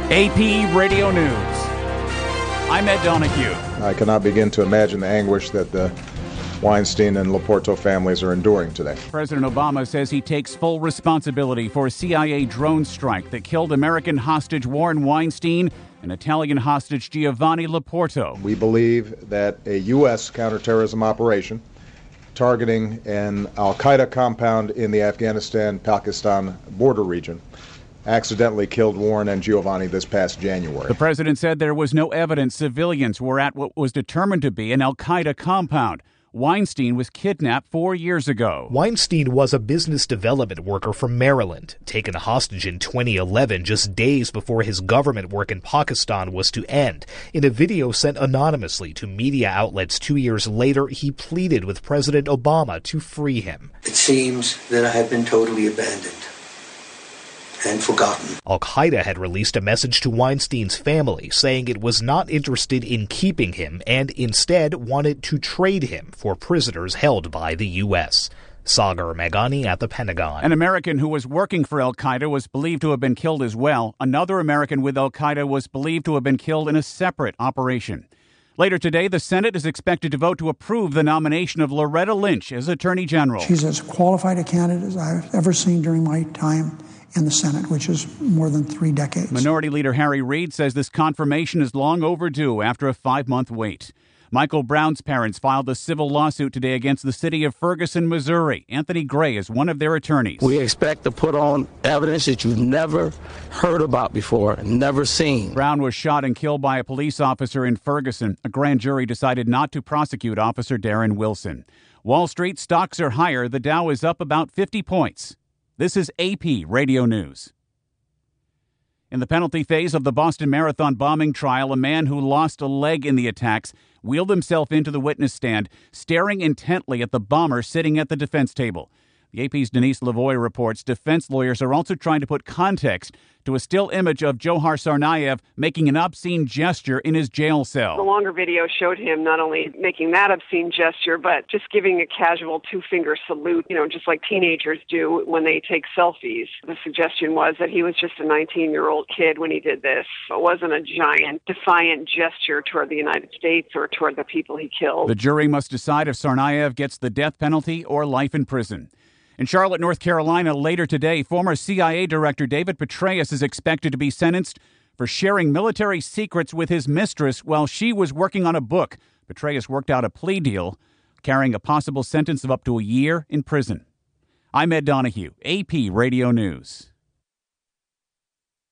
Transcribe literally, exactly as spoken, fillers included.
A P Radio News. I'm Ed Donahue. I cannot begin to imagine the anguish that the Weinstein and Laporto families are enduring today. President Obama says he takes full responsibility for a C I A drone strike that killed American hostage Warren Weinstein and Italian hostage Giovanni Laporto. We believe that a U S counterterrorism operation targeting an al-Qaeda compound in the Afghanistan-Pakistan border region accidentally killed Warren and Giovanni this past January. The president said there was no evidence civilians were at what was determined to be an al-Qaeda compound. Weinstein was kidnapped four years ago. Weinstein was a business development worker from Maryland, taken hostage in twenty eleven, just days before his government work in Pakistan was to end. In a video sent anonymously to media outlets two years later, he pleaded with President Obama to free him. It seems that I have been totally abandoned and forgotten. Al-Qaeda had released a message to Weinstein's family saying it was not interested in keeping him and instead wanted to trade him for prisoners held by the U S. Sagar Meghani at the Pentagon. An American who was working for al-Qaeda was believed to have been killed as well. Another American with al-Qaeda was believed to have been killed in a separate operation. Later today, the Senate is expected to vote to approve the nomination of Loretta Lynch as Attorney General. She's as qualified a candidate as I've ever seen during my time in the Senate, which is more than three decades. Minority Leader Harry Reid says this confirmation is long overdue after a five-month wait. Michael Brown's parents filed a civil lawsuit today against the city of Ferguson, Missouri. Anthony Gray is one of their attorneys. We expect to put on evidence that you've never heard about before, never seen. Brown was shot and killed by a police officer in Ferguson. A grand jury decided not to prosecute Officer Darren Wilson. Wall Street stocks are higher. The Dow is up about fifty points. This is A P Radio News. In the penalty phase of the Boston Marathon bombing trial, a man who lost a leg in the attacks wheeled himself into the witness stand, staring intently at the bomber sitting at the defense table. The A P's Denise Lavoie reports defense lawyers are also trying to put context to a still image of Johar Tsarnaev making an obscene gesture in his jail cell. The longer video showed him not only making that obscene gesture, but just giving a casual two-finger salute, you know, just like teenagers do when they take selfies. The suggestion was that he was just a nineteen-year-old kid when he did this. It wasn't a giant, defiant gesture toward the United States or toward the people he killed. The jury must decide if Tsarnaev gets the death penalty or life in prison. In Charlotte, North Carolina, later today, former C I A Director David Petraeus is expected to be sentenced for sharing military secrets with his mistress while she was working on a book. Petraeus worked out a plea deal, carrying a possible sentence of up to a year in prison. I'm Ed Donahue, A P Radio News.